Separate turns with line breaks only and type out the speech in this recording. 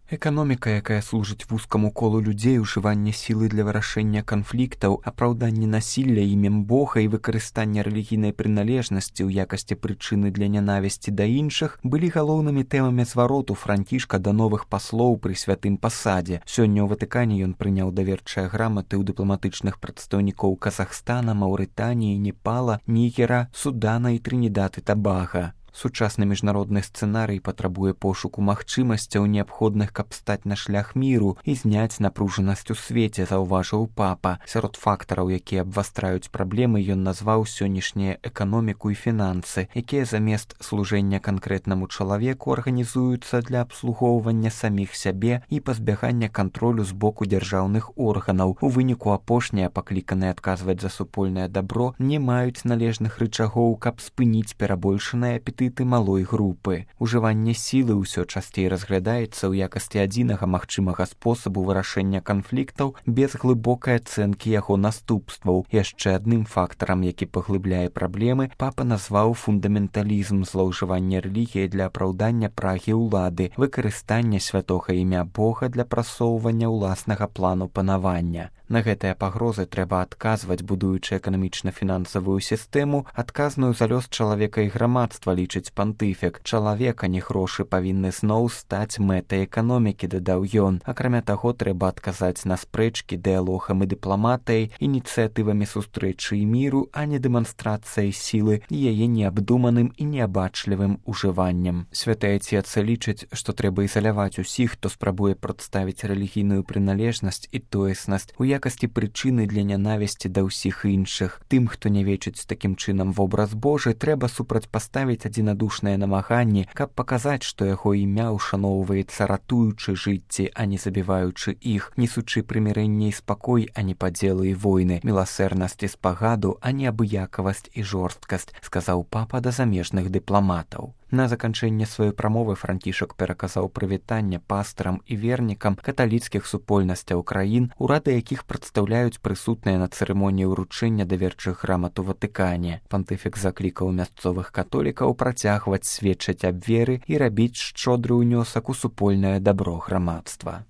Эканоміка, якая служыць вузкаму колу людзей, ужыванне сілы для вырашэння канфліктаў, апраўданне насілля імем Бога і выкарыстанне рэлігійнай прыналежнасці ў якасці прычыны для нянавісці да іншых былі галоўнымі тэмамі звароту Францішка да новых паслоў пры святым пасадзе. Сёння ў Ватыкане ён прыняў даверчыя граматы ў дыпламатычных прадстаўнікоў Казахстана, Маўрытаніі, Непала, Нігера, Судана і Трынідад і Табага. Сучасны міжнародны сцэнарый патрабуе пошуку магчымасцяў, неабходных, каб стаць на шлях міру і зняць напружанасць у свеце, заўважыў папа. Сярод фактараў, якія абвастраюць праблемы, ён назваў сённяшнюю эканоміку і фінансы, якія замест служэння канкрэтнаму чалавеку арганізуюцца для абслугоўвання саміх сябе і пазбягання кантролю з боку дзяржаўных органаў. У выніку апошнія, пакліканыя адказваць за супольнае дабро, не маюць належных рычагоў, каб спыніць перабольшаныя апетыты малой групы. Ужыванне сілы ўсё часцей разглядаецца ў якасці адзінага магчымага спосабу вырашэння канфліктаў без глыбокай ацэнкі яго наступстваў. Яшчэ адным фактарам, які паглыбляе праблемы, папа назваў фундаменталізм, злоўжыванне рэлігіяй для апраўдання прагі ўлады, выкарыстанне святога імя Бога для прасоўвання ўласнага плану панавання. На гэтыя пагрозы трэба адказваць, будуючы эканамічна-фінансавую сістэму, адказную за лёс чалавека і грамадства, лічыць пантыфік. Чалавек, а не грошы, павінны зноў стаць мэтай эканомікі, дадаў ён. Акрамя таго, трэба адказаць на спрэчкі дыялогам і дыпламатыяй, ініцыятывамі сустрэчы і міру, а не дэманстрацыяй сілы і яе неабдуманым і неабачлівым ужываннем. Святы Айцец лічыць, што трэба ізаляваць усіх, хто спрабуе прадставіць рэлігійную прыналежнасць і тоеснасць у якасці прычыны для нянавісці да ўсіх іншых. Тым, хто не вечыць такім чынам вобраз Божы, трэба супрацьпаставіць адзінадушныя намаганні, каб паказаць, што яго імя ушаноўваецца, ратуючы жыцці, а не забіваючы іх, несучы прымірэнне і спакой, а не падзелы і войны, міласэрнасць і спагаду, а не абыякавасць і жорсткасць, сказаў папа да замежных дыпламатаў. На заканчэнне сваёй прамовы Францішак пераказаў прывітанне пастарам і вернікам каталіцкіх супольнасцяў краін, урады якіх прадстаўляюць прысутныя на цырымоніі ўручэння даверчых грамат у Ватыкане. Пантыфік заклікаў мясцовых католікаў працягваць сведчыць аб веры і рабіць шчодры ўнёсак у супольнае дабро грамадства.